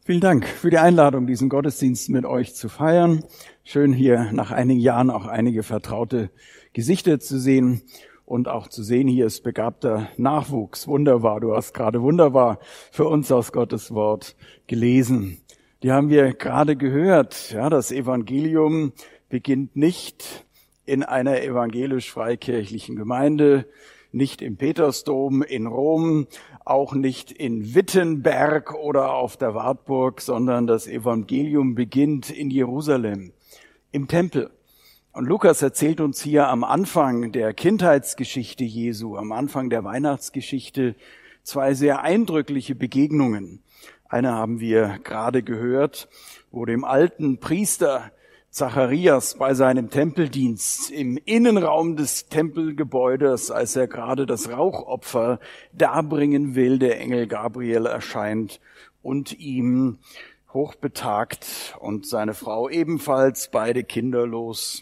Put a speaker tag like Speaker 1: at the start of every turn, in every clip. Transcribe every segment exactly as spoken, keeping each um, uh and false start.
Speaker 1: Vielen Dank für die Einladung, diesen Gottesdienst mit euch zu feiern. Schön hier nach einigen Jahren auch einige vertraute Gesichter zu sehen und auch zu sehen, hier ist begabter Nachwuchs. Wunderbar, du hast gerade wunderbar für uns aus Gottes Wort gelesen. Die haben wir gerade gehört. Ja, das Evangelium beginnt nicht in einer evangelisch-freikirchlichen Gemeinde, nicht im Petersdom in Rom, auch nicht in Wittenberg oder auf der Wartburg, sondern das Evangelium beginnt in Jerusalem, im Tempel. Und Lukas erzählt uns hier am Anfang der Kindheitsgeschichte Jesu, am Anfang der Weihnachtsgeschichte, zwei sehr eindrückliche Begegnungen. Eine haben wir gerade gehört, wo dem alten Priester Zacharias bei seinem Tempeldienst im Innenraum des Tempelgebäudes, als er gerade das Rauchopfer darbringen will, der Engel Gabriel erscheint und ihm hochbetagt und seine Frau ebenfalls, beide kinderlos,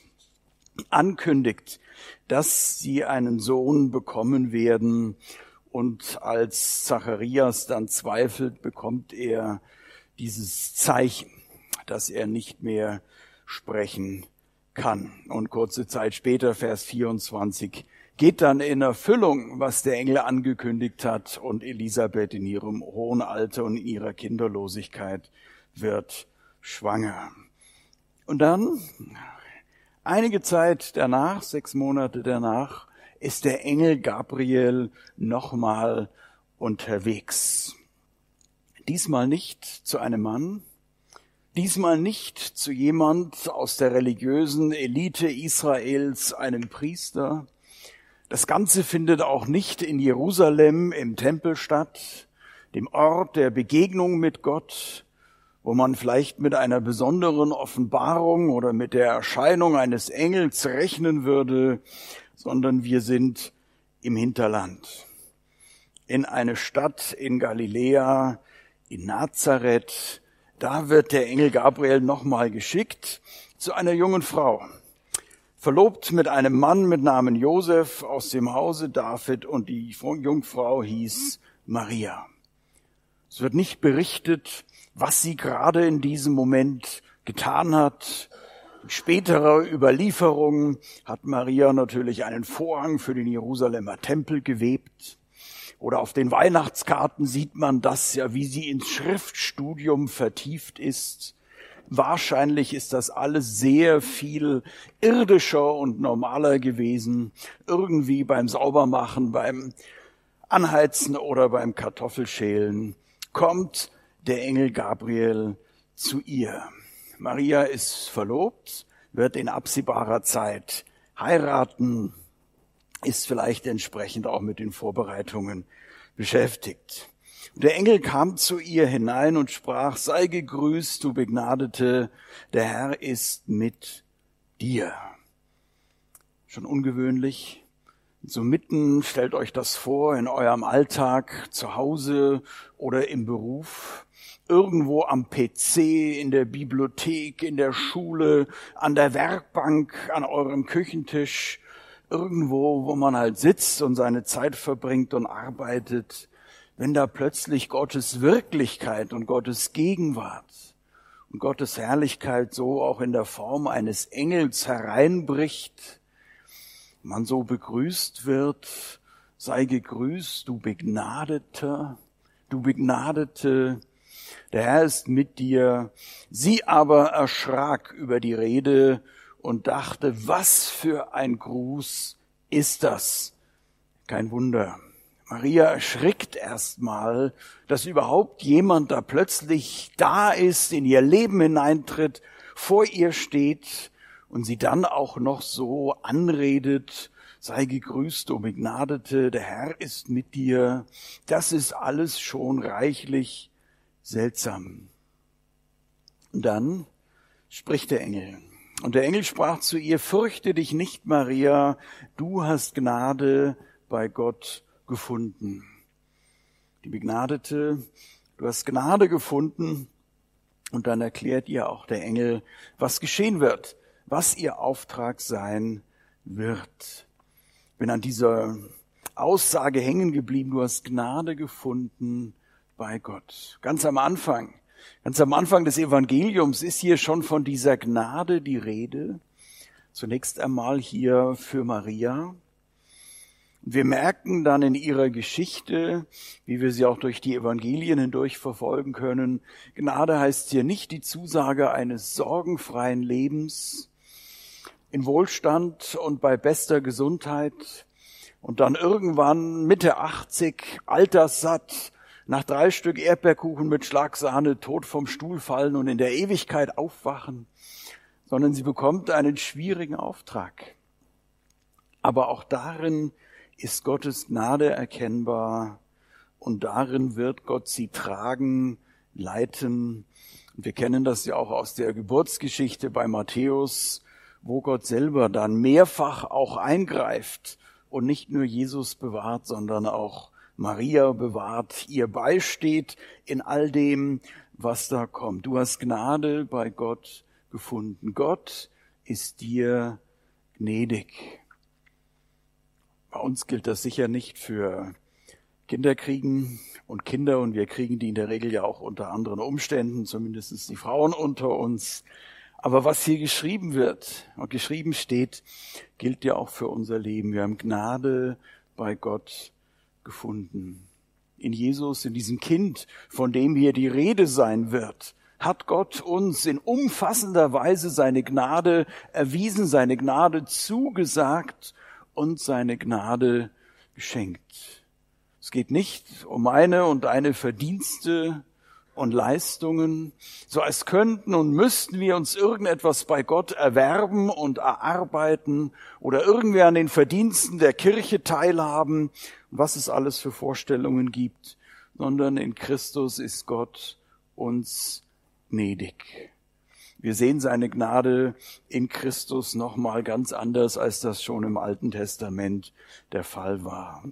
Speaker 1: ankündigt, dass sie einen Sohn bekommen werden. Und als Zacharias dann zweifelt, bekommt er dieses Zeichen, dass er nicht mehr sprechen kann. Und kurze Zeit später, Vers vierundzwanzig, geht dann in Erfüllung, was der Engel angekündigt hat, und Elisabeth in ihrem hohen Alter und in ihrer Kinderlosigkeit wird schwanger. Und dann, einige Zeit danach, sechs Monate danach, ist der Engel Gabriel nochmal unterwegs. Diesmal nicht zu einem Mann, diesmal nicht zu jemand aus der religiösen Elite Israels, einem Priester. Das Ganze findet auch nicht in Jerusalem im Tempel statt, dem Ort der Begegnung mit Gott, wo man vielleicht mit einer besonderen Offenbarung oder mit der Erscheinung eines Engels rechnen würde, sondern wir sind im Hinterland, in eine Stadt in Galiläa, in Nazareth. Da wird der Engel Gabriel nochmal geschickt zu einer jungen Frau, verlobt mit einem Mann mit Namen Josef aus dem Hause David, und die Jungfrau hieß Maria. Es wird nicht berichtet, was sie gerade in diesem Moment getan hat. In späterer Überlieferung hat Maria natürlich einen Vorhang für den Jerusalemer Tempel gewebt. Oder auf den Weihnachtskarten sieht man das ja, wie sie ins Schriftstudium vertieft ist. Wahrscheinlich ist das alles sehr viel irdischer und normaler gewesen. Irgendwie beim Saubermachen, beim Anheizen oder beim Kartoffelschälen kommt der Engel Gabriel zu ihr. Maria ist verlobt, wird in absehbarer Zeit heiraten, ist vielleicht entsprechend auch mit den Vorbereitungen beschäftigt. Der Engel kam zu ihr hinein und sprach: Sei gegrüßt, du Begnadete, der Herr ist mit dir. Schon ungewöhnlich. So mitten, stellt euch das vor, in eurem Alltag, zu Hause oder im Beruf, irgendwo am P C, in der Bibliothek, in der Schule, an der Werkbank, an eurem Küchentisch, irgendwo, wo man halt sitzt und seine Zeit verbringt und arbeitet, wenn da plötzlich Gottes Wirklichkeit und Gottes Gegenwart und Gottes Herrlichkeit so auch in der Form eines Engels hereinbricht, man so begrüßt wird: Sei gegrüßt, du Begnadeter, du Begnadete, der Herr ist mit dir. Sie aber erschrak über die Rede und dachte: Was für ein Gruß ist das? Kein Wunder. Maria erschrickt erstmal, dass überhaupt jemand da plötzlich da ist, in ihr Leben hineintritt, vor ihr steht und sie dann auch noch so anredet: Sei gegrüßt, o Begnadete, der Herr ist mit dir. Das ist alles schon reichlich seltsam. Und dann spricht der Engel. Und der Engel sprach zu ihr: Fürchte dich nicht, Maria, du hast Gnade bei Gott gefunden. Die Begnadete, du hast Gnade gefunden. Und dann erklärt ihr auch der Engel, was geschehen wird, was ihr Auftrag sein wird. Ich bin an dieser Aussage hängen geblieben: Du hast Gnade gefunden bei Gott. Ganz am Anfang Ganz am Anfang des Evangeliums ist hier schon von dieser Gnade die Rede. Zunächst einmal hier für Maria. Wir merken dann in ihrer Geschichte, wie wir sie auch durch die Evangelien hindurch verfolgen können, Gnade heißt hier nicht die Zusage eines sorgenfreien Lebens, in Wohlstand und bei bester Gesundheit und dann irgendwann Mitte achtzig, alterssatt, nach drei Stück Erdbeerkuchen mit Schlagsahne tot vom Stuhl fallen und in der Ewigkeit aufwachen, sondern sie bekommt einen schwierigen Auftrag. Aber auch darin ist Gottes Gnade erkennbar und darin wird Gott sie tragen, leiten. Und wir kennen das ja auch aus der Geburtsgeschichte bei Matthäus, wo Gott selber dann mehrfach auch eingreift und nicht nur Jesus bewahrt, sondern auch Maria bewahrt, ihr beisteht in all dem, was da kommt. Du hast Gnade bei Gott gefunden. Gott ist dir gnädig. Bei uns gilt das sicher nicht für Kinderkriegen und Kinder, und wir kriegen die in der Regel ja auch unter anderen Umständen, zumindest die Frauen unter uns. Aber was hier geschrieben wird und geschrieben steht, gilt ja auch für unser Leben. Wir haben Gnade bei Gott gefunden. In Jesus, in diesem Kind, von dem hier die Rede sein wird, hat Gott uns in umfassender Weise seine Gnade erwiesen, seine Gnade zugesagt und seine Gnade geschenkt. Es geht nicht um meine und deine Verdienste und Leistungen, so als könnten und müssten wir uns irgendetwas bei Gott erwerben und erarbeiten oder irgendwie an den Verdiensten der Kirche teilhaben, was es alles für Vorstellungen gibt, sondern in Christus ist Gott uns gnädig. Wir sehen seine Gnade in Christus nochmal ganz anders, als das schon im Alten Testament der Fall war.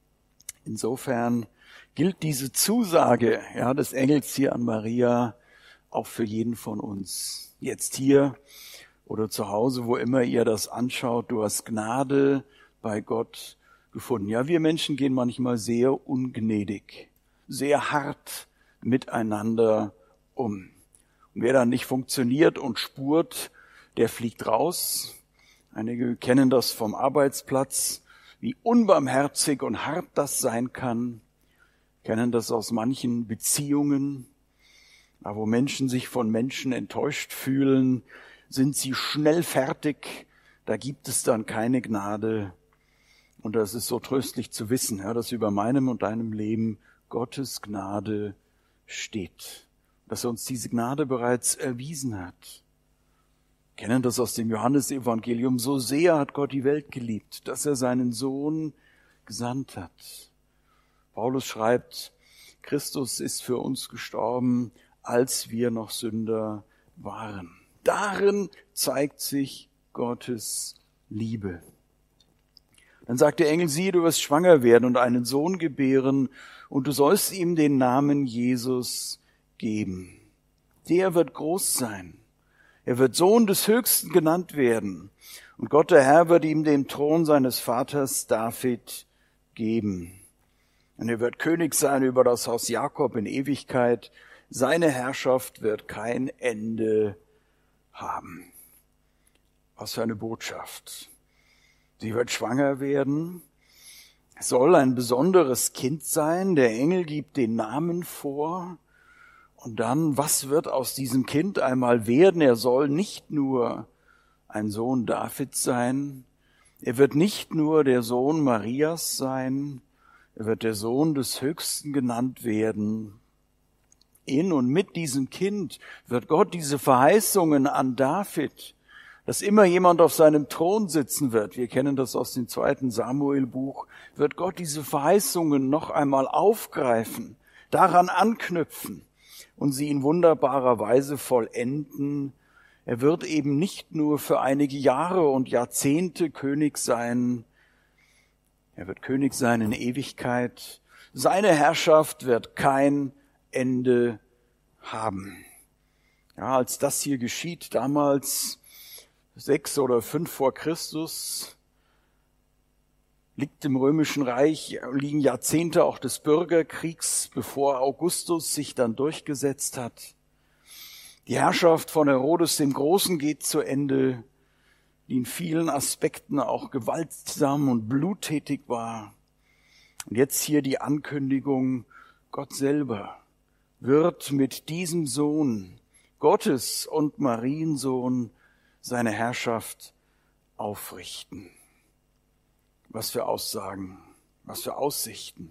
Speaker 1: Insofern gilt diese Zusage, ja, des Engels hier an Maria auch für jeden von uns. Jetzt hier oder zu Hause, wo immer ihr das anschaut, du hast Gnade bei Gott gefunden. Ja, wir Menschen gehen manchmal sehr ungnädig, sehr hart miteinander um. Und wer dann nicht funktioniert und spurt, der fliegt raus. Einige kennen das vom Arbeitsplatz, wie unbarmherzig und hart das sein kann. Kennen das aus manchen Beziehungen. Da wo Menschen sich von Menschen enttäuscht fühlen, sind sie schnell fertig. Da gibt es dann keine Gnade. Und das ist so tröstlich zu wissen, ja, dass über meinem und deinem Leben Gottes Gnade steht. Dass er uns diese Gnade bereits erwiesen hat. Wir kennen das aus dem Johannesevangelium. So sehr hat Gott die Welt geliebt, dass er seinen Sohn gesandt hat. Paulus schreibt, Christus ist für uns gestorben, als wir noch Sünder waren. Darin zeigt sich Gottes Liebe. Dann sagt der Engel, siehe, du wirst schwanger werden und einen Sohn gebären, und du sollst ihm den Namen Jesus geben. Der wird groß sein. Er wird Sohn des Höchsten genannt werden. Und Gott, der Herr, wird ihm den Thron seines Vaters David geben. Und er wird König sein über das Haus Jakob in Ewigkeit. Seine Herrschaft wird kein Ende haben. Was für eine Botschaft. Sie wird schwanger werden. Es soll ein besonderes Kind sein. Der Engel gibt den Namen vor. Und dann, was wird aus diesem Kind einmal werden? Er soll nicht nur ein Sohn Davids sein. Er wird nicht nur der Sohn Marias sein. Er wird der Sohn des Höchsten genannt werden. In und mit diesem Kind wird Gott diese Verheißungen an David, dass immer jemand auf seinem Thron sitzen wird, wir kennen das aus dem zweiten Samuel-Buch, wird Gott diese Verheißungen noch einmal aufgreifen, daran anknüpfen und sie in wunderbarer Weise vollenden. Er wird eben nicht nur für einige Jahre und Jahrzehnte König sein, er wird König sein in Ewigkeit. Seine Herrschaft wird kein Ende haben. Ja, als das hier geschieht, damals sechs oder fünf vor Christus, liegt im Römischen Reich, liegen Jahrzehnte auch des Bürgerkriegs, bevor Augustus sich dann durchgesetzt hat. Die Herrschaft von Herodes dem Großen geht zu Ende, die in vielen Aspekten auch gewaltsam und bluttätig war. Und jetzt hier die Ankündigung, Gott selber wird mit diesem Sohn, Gottes und Mariensohn, seine Herrschaft aufrichten. Was für Aussagen, was für Aussichten.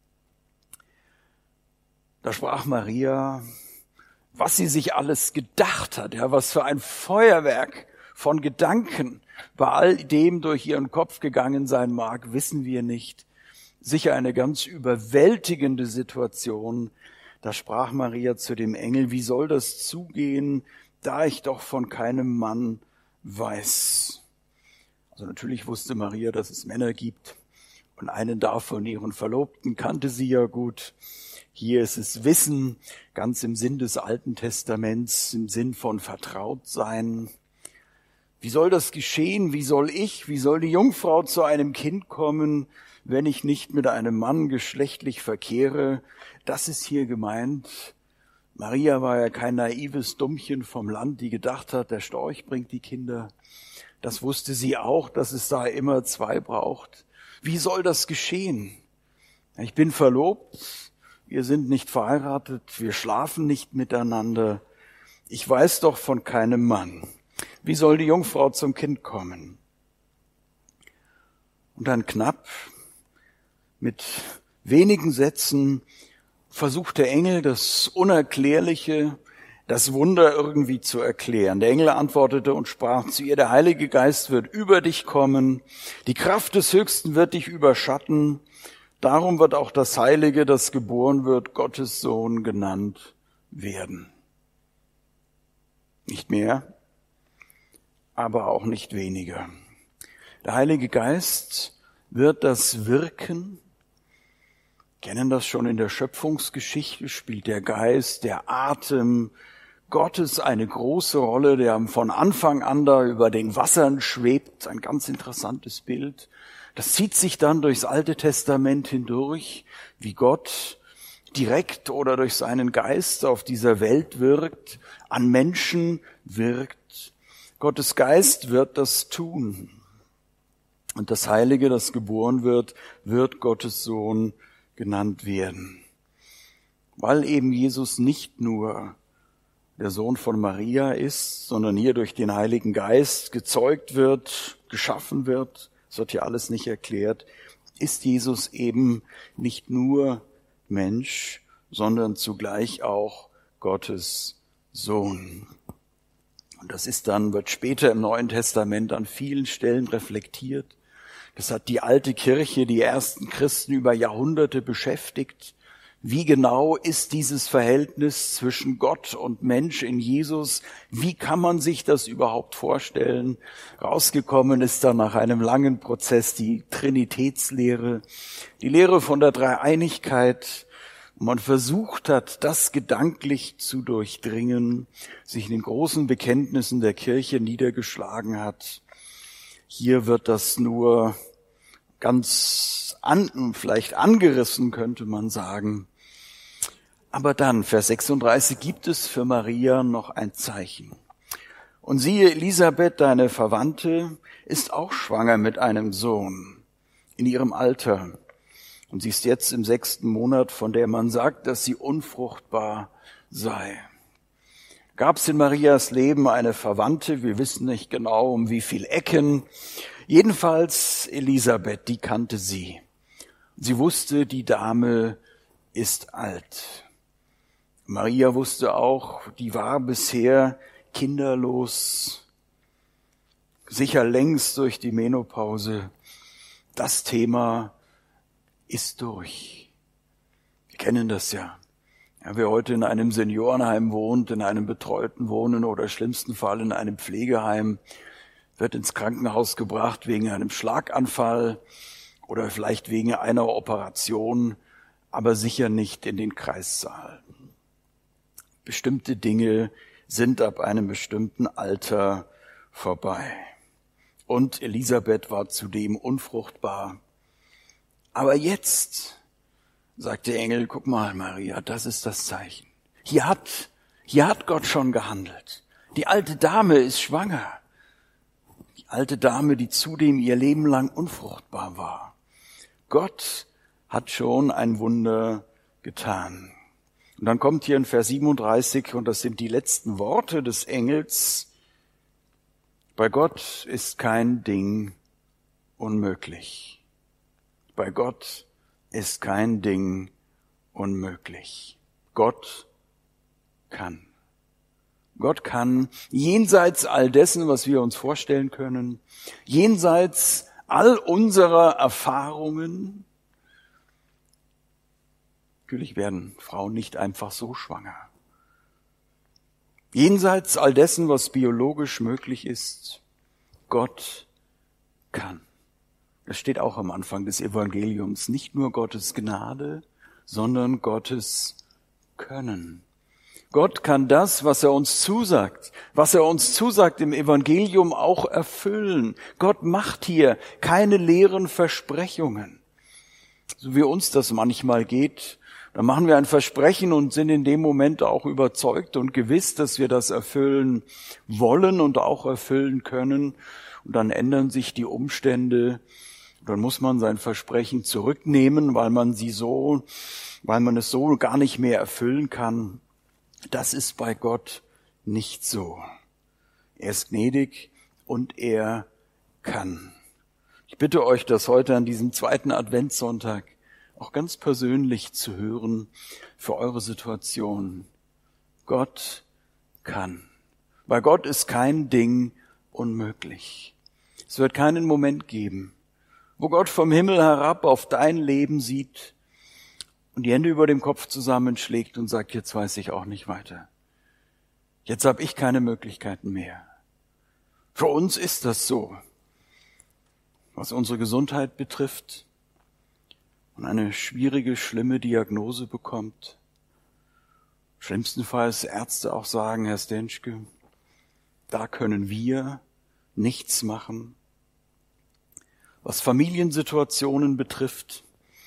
Speaker 1: Da sprach Maria, was sie sich alles gedacht hat, ja, was für ein Feuerwerk von Gedanken bei all dem durch ihren Kopf gegangen sein mag, wissen wir nicht. Sicher eine ganz überwältigende Situation. Da sprach Maria zu dem Engel, wie soll das zugehen, da ich doch von keinem Mann weiß. Also natürlich wusste Maria, dass es Männer gibt. Und einen davon, ihren Verlobten, kannte sie ja gut. Hier ist es Wissen, ganz im Sinn des Alten Testaments, im Sinn von Vertrautsein. Wie soll das geschehen? Wie soll ich, wie soll die Jungfrau zu einem Kind kommen, wenn ich nicht mit einem Mann geschlechtlich verkehre? Das ist hier gemeint. Maria war ja kein naives Dummchen vom Land, die gedacht hat, der Storch bringt die Kinder. Das wusste sie auch, dass es da immer zwei braucht. Wie soll das geschehen? Ich bin verlobt, wir sind nicht verheiratet, wir schlafen nicht miteinander. Ich weiß doch von keinem Mann. Wie soll die Jungfrau zum Kind kommen? Und dann knapp, mit wenigen Sätzen, versucht der Engel das Unerklärliche, das Wunder irgendwie zu erklären. Der Engel antwortete und sprach zu ihr, der Heilige Geist wird über dich kommen, die Kraft des Höchsten wird dich überschatten, darum wird auch das Heilige, das geboren wird, Gottes Sohn genannt werden. Nicht mehr, aber auch nicht weniger. Der Heilige Geist wird das Wirken, kennen das schon in der Schöpfungsgeschichte, spielt der Geist, der Atem Gottes eine große Rolle, der von Anfang an da über den Wassern schwebt, ein ganz interessantes Bild. Das zieht sich dann durchs Alte Testament hindurch, wie Gott direkt oder durch seinen Geist auf dieser Welt wirkt, an Menschen wirkt. Gottes Geist wird das tun. Und das Heilige, das geboren wird, wird Gottes Sohn genannt werden. Weil eben Jesus nicht nur der Sohn von Maria ist, sondern hier durch den Heiligen Geist gezeugt wird, geschaffen wird, das wird hier alles nicht erklärt, ist Jesus eben nicht nur Mensch, sondern zugleich auch Gottes Sohn. Und das ist dann, wird später im Neuen Testament an vielen Stellen reflektiert. Das hat die alte Kirche, die ersten Christen über Jahrhunderte beschäftigt. Wie genau ist dieses Verhältnis zwischen Gott und Mensch in Jesus? Wie kann man sich das überhaupt vorstellen? Rausgekommen ist dann nach einem langen Prozess die Trinitätslehre, die Lehre von der Dreieinigkeit. Und man versucht hat, das gedanklich zu durchdringen, sich in den großen Bekenntnissen der Kirche niedergeschlagen hat. Hier wird das nur ganz an, vielleicht angerissen, könnte man sagen. Aber dann, Vers sechsunddreißig, gibt es für Maria noch ein Zeichen. Und siehe, Elisabeth, deine Verwandte, ist auch schwanger mit einem Sohn in ihrem Alter. Und sie ist jetzt im sechsten Monat, von der man sagt, dass sie unfruchtbar sei. Gab es in Marias Leben eine Verwandte, wir wissen nicht genau, um wie viel Ecken. Jedenfalls Elisabeth, die kannte sie. Sie wusste, die Dame ist alt. Maria wusste auch, die war bisher kinderlos, sicher längst durch die Menopause. Das Thema ist durch. Wir kennen das ja. Ja, wer heute in einem Seniorenheim wohnt, in einem betreuten Wohnen oder im schlimmsten Fall in einem Pflegeheim, wird ins Krankenhaus gebracht wegen einem Schlaganfall oder vielleicht wegen einer Operation, aber sicher nicht in den Kreissaal. Bestimmte Dinge sind ab einem bestimmten Alter vorbei. Und Elisabeth war zudem unfruchtbar. Aber jetzt, sagt der Engel, guck mal, Maria, das ist das Zeichen. Hier hat Hier hat Gott schon gehandelt. Die alte Dame ist schwanger. Die alte Dame, die zudem ihr Leben lang unfruchtbar war. Gott hat schon ein Wunder getan. Und dann kommt hier in Vers siebenunddreißig, und das sind die letzten Worte des Engels: Bei Gott ist kein Ding unmöglich. Bei Gott ist kein Ding unmöglich. Gott kann. Gott kann jenseits all dessen, was wir uns vorstellen können, jenseits all unserer Erfahrungen. Natürlich werden Frauen nicht einfach so schwanger. Jenseits all dessen, was biologisch möglich ist, Gott kann. Das steht auch am Anfang des Evangeliums. Nicht nur Gottes Gnade, sondern Gottes Können. Gott kann das, was er uns zusagt, was er uns zusagt im Evangelium, auch erfüllen. Gott macht hier keine leeren Versprechungen. So wie uns das manchmal geht, dann machen wir ein Versprechen und sind in dem Moment auch überzeugt und gewiss, dass wir das erfüllen wollen und auch erfüllen können. Und dann ändern sich die Umstände. Dann muss man sein Versprechen zurücknehmen, weil man sie so, weil man es so gar nicht mehr erfüllen kann. Das ist bei Gott nicht so. Er ist gnädig und er kann. Ich bitte euch, das heute an diesem zweiten Adventssonntag auch ganz persönlich zu hören für eure Situation. Gott kann. Bei Gott ist kein Ding unmöglich. Es wird keinen Moment geben, wo Gott vom Himmel herab auf dein Leben sieht und die Hände über dem Kopf zusammenschlägt und sagt, jetzt weiß ich auch nicht weiter. Jetzt habe ich keine Möglichkeiten mehr. Für uns ist das so, was unsere Gesundheit betrifft und eine schwierige, schlimme Diagnose bekommt. Schlimmstenfalls Ärzte auch sagen, Herr Stenschke, da können wir nichts machen. Was Familiensituationen betrifft,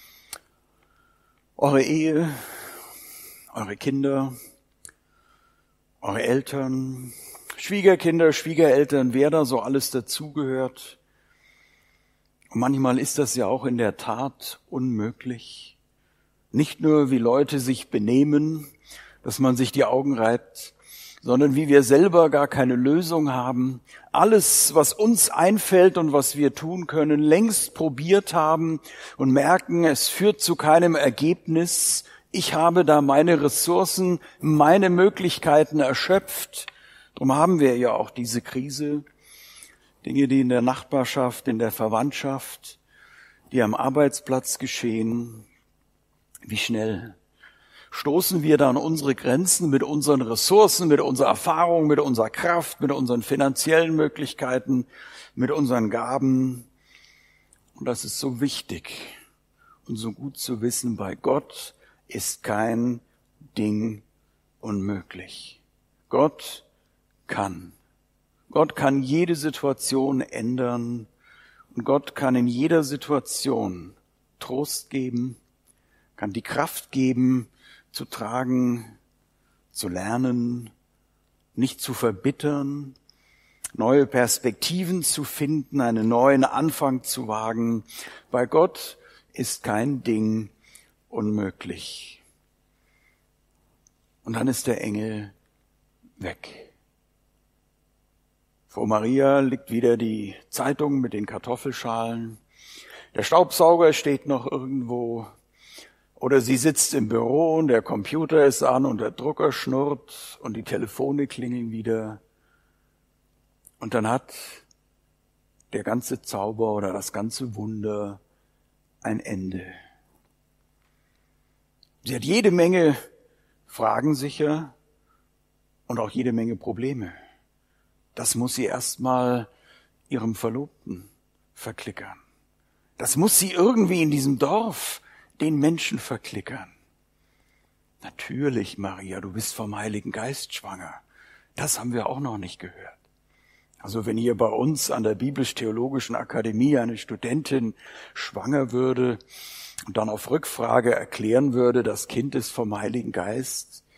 Speaker 1: eure Ehe, eure Kinder, eure Eltern, Schwiegerkinder, Schwiegereltern, wer da so alles dazugehört. Und manchmal ist das ja auch in der Tat unmöglich. Nicht nur, wie Leute sich benehmen, dass man sich die Augen reibt, sondern wie wir selber gar keine Lösung haben, alles, was uns einfällt und was wir tun können, längst probiert haben und merken, es führt zu keinem Ergebnis. Ich habe da meine Ressourcen, meine Möglichkeiten erschöpft. Darum haben wir ja auch diese Krise. Dinge, die in der Nachbarschaft, in der Verwandtschaft, die am Arbeitsplatz geschehen. Wie schnell stoßen wir da an unsere Grenzen mit unseren Ressourcen, mit unserer Erfahrung, mit unserer Kraft, mit unseren finanziellen Möglichkeiten, mit unseren Gaben. Und das ist so wichtig und so gut zu wissen, bei Gott ist kein Ding unmöglich. Gott kann. Gott kann jede Situation ändern und Gott kann in jeder Situation Trost geben, kann die Kraft geben, zu tragen, zu lernen, nicht zu verbittern, neue Perspektiven zu finden, einen neuen Anfang zu wagen. Bei Gott ist kein Ding unmöglich. Und dann ist der Engel weg. Vor Maria liegt wieder die Zeitung mit den Kartoffelschalen. Der Staubsauger steht noch irgendwo. Oder sie sitzt im Büro und der Computer ist an und der Drucker schnurrt und die Telefone klingeln wieder. Und dann hat der ganze Zauber oder das ganze Wunder ein Ende. Sie hat jede Menge Fragen sicher und auch jede Menge Probleme. Das muss sie erstmal ihrem Verlobten verklickern. Das muss sie irgendwie in diesem Dorf den Menschen verklickern. Natürlich, Maria, du bist vom Heiligen Geist schwanger. Das haben wir auch noch nicht gehört. Also wenn hier bei uns an der Biblisch-Theologischen Akademie eine Studentin schwanger würde und dann auf Rückfrage erklären würde, das Kind ist vom Heiligen Geist,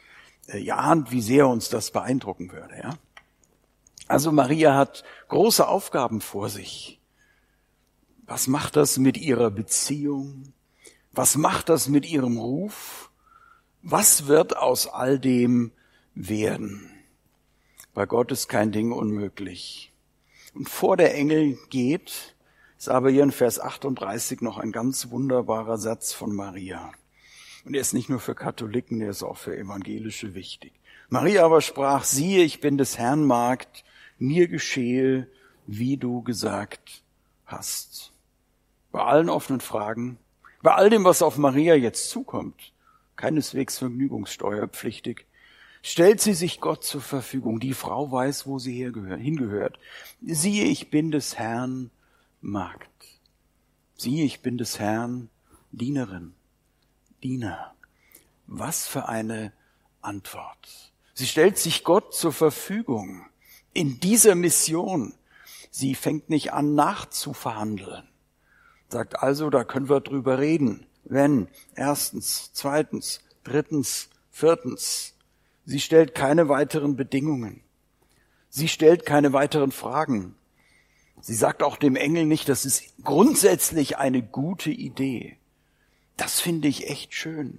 Speaker 1: äh, ihr ahnt, wie sehr uns das beeindrucken würde. Ja? Also Maria hat große Aufgaben vor sich. Was macht das mit ihrer Beziehung? Was macht das mit ihrem Ruf? Was wird aus all dem werden? Bei Gott ist kein Ding unmöglich. Und vor der Engel geht, ist aber hier in Vers achtunddreißig noch ein ganz wunderbarer Satz von Maria. Und er ist nicht nur für Katholiken, er ist auch für Evangelische wichtig. Maria aber sprach, siehe, ich bin des Herrn Magd, mir geschehe, wie du gesagt hast. Bei allen offenen Fragen, bei all dem, was auf Maria jetzt zukommt, keineswegs vergnügungssteuerpflichtig, stellt sie sich Gott zur Verfügung. Die Frau weiß, wo sie hingehört. Siehe, ich bin des Herrn Magd. Siehe, ich bin des Herrn Dienerin, Diener. Was für eine Antwort. Sie stellt sich Gott zur Verfügung in dieser Mission. Sie fängt nicht an, nachzuverhandeln. Sagt also, da können wir drüber reden. Wenn, erstens, zweitens, drittens, viertens. Sie stellt keine weiteren Bedingungen. Sie stellt keine weiteren Fragen. Sie sagt auch dem Engel nicht, das ist grundsätzlich eine gute Idee. Das finde ich echt schön.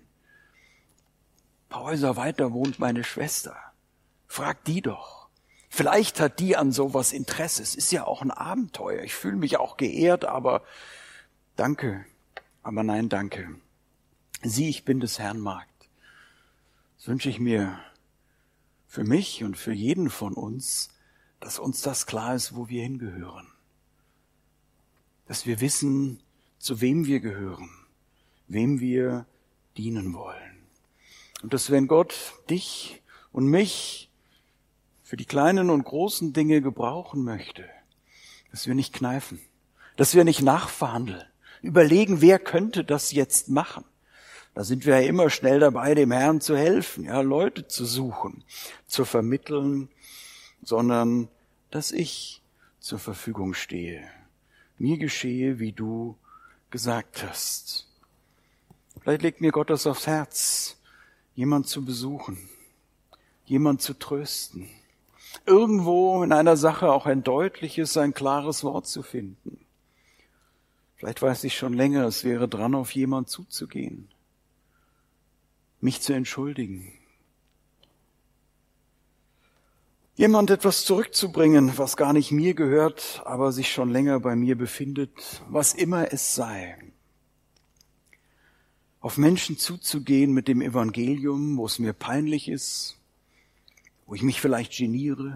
Speaker 1: Ein paar Häuser weiter wohnt meine Schwester. Frag die doch. Vielleicht hat die an sowas Interesse. Es ist ja auch ein Abenteuer. Ich fühle mich auch geehrt, aber danke. Aber nein, danke. Sieh, ich bin des Herrn Magd. Das wünsche ich mir für mich und für jeden von uns, dass uns das klar ist, wo wir hingehören. Dass wir wissen, zu wem wir gehören, wem wir dienen wollen. Und dass wenn Gott dich und mich für die kleinen und großen Dinge gebrauchen möchte, dass wir nicht kneifen, dass wir nicht nachverhandeln, überlegen, wer könnte das jetzt machen. Da sind wir ja immer schnell dabei, dem Herrn zu helfen, ja, Leute zu suchen, zu vermitteln, sondern dass ich zur Verfügung stehe. Mir geschehe, wie du gesagt hast. Vielleicht legt mir Gott das aufs Herz, jemand zu besuchen, jemand zu trösten, irgendwo in einer Sache auch ein deutliches, ein klares Wort zu finden. Vielleicht weiß ich schon länger, es wäre dran, auf jemand zuzugehen, mich zu entschuldigen, jemand etwas zurückzubringen, was gar nicht mir gehört, aber sich schon länger bei mir befindet, was immer es sei. Auf Menschen zuzugehen mit dem Evangelium, wo es mir peinlich ist, wo ich mich vielleicht geniere.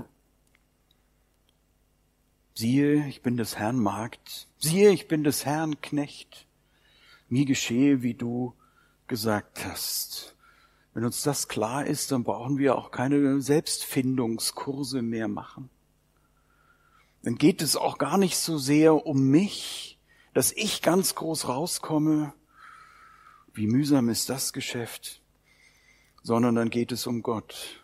Speaker 1: Siehe, ich bin des Herrn Magd. Siehe, ich bin des Herrn Knecht. Mir geschehe, wie du gesagt hast. Wenn uns das klar ist, dann brauchen wir auch keine Selbstfindungskurse mehr machen. Dann geht es auch gar nicht so sehr um mich, dass ich ganz groß rauskomme. Wie mühsam ist das Geschäft? Sondern dann geht es um Gott.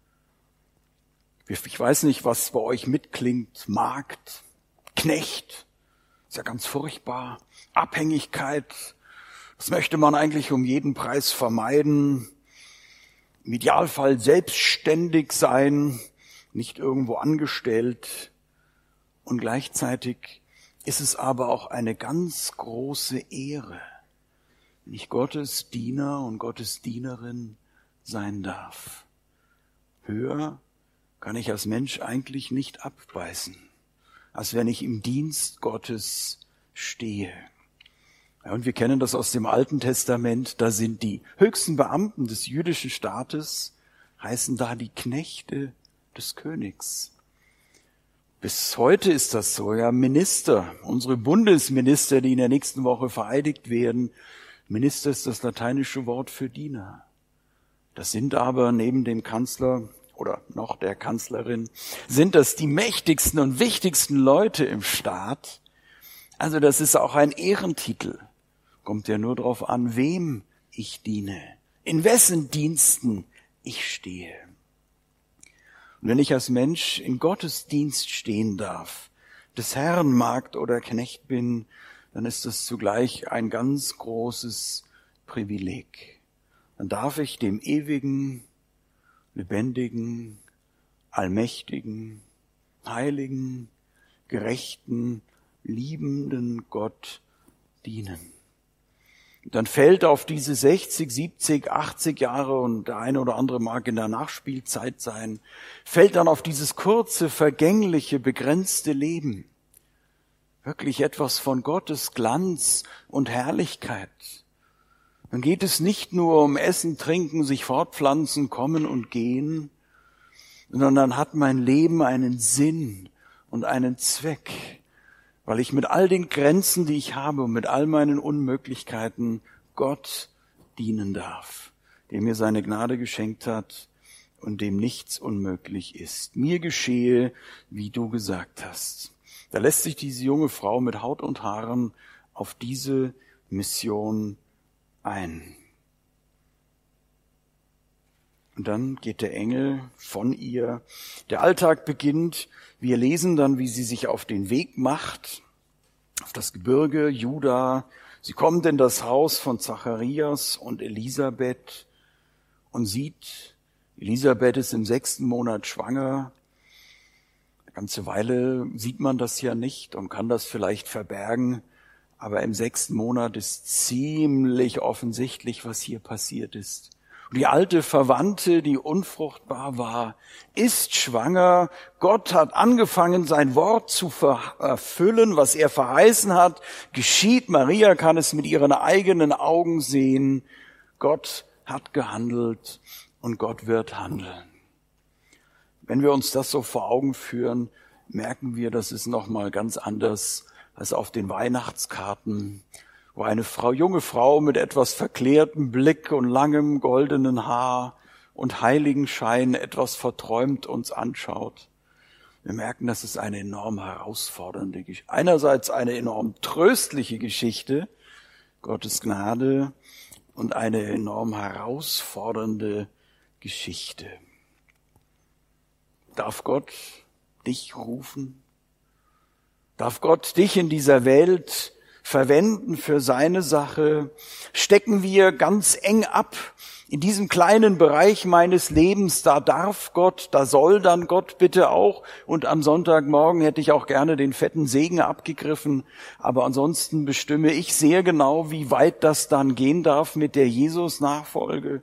Speaker 1: Ich weiß nicht, was bei euch mitklingt. Magd, Knecht, ist ja ganz furchtbar. Abhängigkeit, das möchte man eigentlich um jeden Preis vermeiden. Im Idealfall selbstständig sein, nicht irgendwo angestellt. Und gleichzeitig ist es aber auch eine ganz große Ehre, wenn ich Gottes Diener und Gottes Dienerin sein darf. Höher kann ich als Mensch eigentlich nicht abbeißen, als wenn ich im Dienst Gottes stehe. Ja, und wir kennen das aus dem Alten Testament, da sind die höchsten Beamten des jüdischen Staates, heißen da die Knechte des Königs. Bis heute ist das so, ja, Minister, unsere Bundesminister, die in der nächsten Woche vereidigt werden, Minister ist das lateinische Wort für Diener. Das sind aber neben dem Kanzler oder noch der Kanzlerin, sind das die mächtigsten und wichtigsten Leute im Staat. Also das ist auch ein Ehrentitel. Kommt ja nur darauf an, wem ich diene, in wessen Diensten ich stehe. Und wenn ich als Mensch in Gottes Dienst stehen darf, des Herrn Magd oder Knecht bin, dann ist das zugleich ein ganz großes Privileg. Dann darf ich dem ewigen, lebendigen, allmächtigen, heiligen, gerechten, liebenden Gott dienen. Dann fällt auf diese sechzig, siebzig, achtzig Jahre, und der eine oder andere mag in der Nachspielzeit sein, fällt dann auf dieses kurze, vergängliche, begrenzte Leben wirklich etwas von Gottes Glanz und Herrlichkeit. Dann geht es nicht nur um Essen, Trinken, sich fortpflanzen, kommen und gehen, sondern dann hat mein Leben einen Sinn und einen Zweck, weil ich mit all den Grenzen, die ich habe und mit all meinen Unmöglichkeiten Gott dienen darf, der mir seine Gnade geschenkt hat und dem nichts unmöglich ist. Mir geschehe, wie du gesagt hast. Da lässt sich diese junge Frau mit Haut und Haaren auf diese Mission ein. Und dann geht der Engel von ihr. Der Alltag beginnt. Wir lesen dann, wie sie sich auf den Weg macht, auf das Gebirge Juda. Sie kommt in das Haus von Zacharias und Elisabeth und sieht, Elisabeth ist im sechsten Monat schwanger. Eine ganze Weile sieht man das ja nicht und kann das vielleicht verbergen. Aber im sechsten Monat ist ziemlich offensichtlich, was hier passiert ist. Und die alte Verwandte, die unfruchtbar war, ist schwanger. Gott hat angefangen, sein Wort zu erfüllen, was er verheißen hat. Geschieht. Maria kann es mit ihren eigenen Augen sehen. Gott hat gehandelt und Gott wird handeln. Wenn wir uns das so vor Augen führen, merken wir, das ist nochmal ganz anders als auf den Weihnachtskarten, wo eine Frau, junge Frau mit etwas verklärtem Blick und langem goldenen Haar und Heiligenschein etwas verträumt uns anschaut. Wir merken, das ist eine enorm herausfordernde Geschichte. Einerseits eine enorm tröstliche Geschichte, Gottes Gnade, und eine enorm herausfordernde Geschichte. Darf Gott dich rufen? Darf Gott dich in dieser Welt verwenden für seine Sache? Stecken wir ganz eng ab in diesem kleinen Bereich meines Lebens? Da darf Gott, da soll dann Gott bitte auch. Und am Sonntagmorgen hätte ich auch gerne den fetten Segen abgegriffen. Aber ansonsten bestimme ich sehr genau, wie weit das dann gehen darf mit der Jesus-Nachfolge.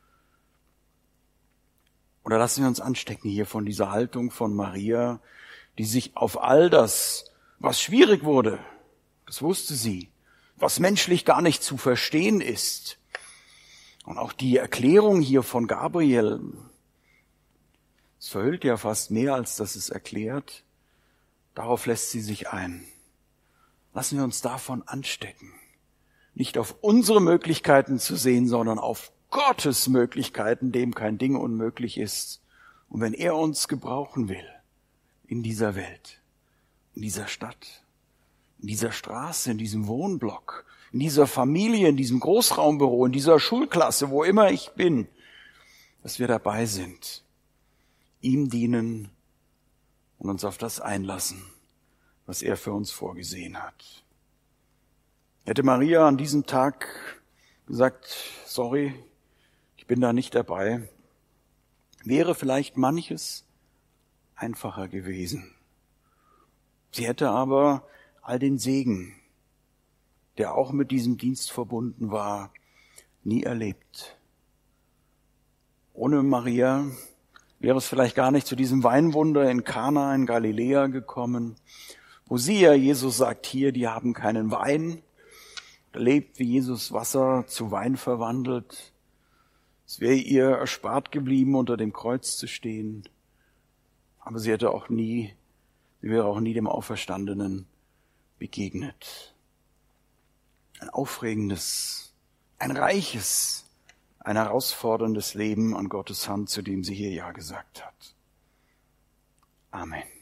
Speaker 1: Oder lassen wir uns anstecken hier von dieser Haltung von Maria, die sich auf all das, was schwierig wurde, das wusste sie, was menschlich gar nicht zu verstehen ist. Und auch die Erklärung hier von Gabriel, es verhüllt ja fast mehr, als dass es erklärt. Darauf lässt sie sich ein. Lassen wir uns davon anstecken. Nicht auf unsere Möglichkeiten zu sehen, sondern auf Gottes Möglichkeiten, dem kein Ding unmöglich ist. Und wenn er uns gebrauchen will in dieser Welt, in dieser Stadt, in dieser Straße, in diesem Wohnblock, in dieser Familie, in diesem Großraumbüro, in dieser Schulklasse, wo immer ich bin, dass wir dabei sind, ihm dienen und uns auf das einlassen, was er für uns vorgesehen hat. Hätte Maria an diesem Tag gesagt, sorry, ich bin da nicht dabei, wäre vielleicht manches einfacher gewesen. Sie hätte aber all den Segen, der auch mit diesem Dienst verbunden war, nie erlebt. Ohne Maria wäre es vielleicht gar nicht zu diesem Weinwunder in Kana in Galiläa gekommen, wo sie ja, Jesus sagt hier, die haben keinen Wein, erlebt, wie Jesus Wasser zu Wein verwandelt. Es wäre ihr erspart geblieben, unter dem Kreuz zu stehen, aber sie hätte auch nie, sie wäre auch nie dem Auferstandenen begegnet. Ein aufregendes, ein reiches, ein herausforderndes Leben an Gottes Hand, zu dem sie hier Ja gesagt hat. Amen.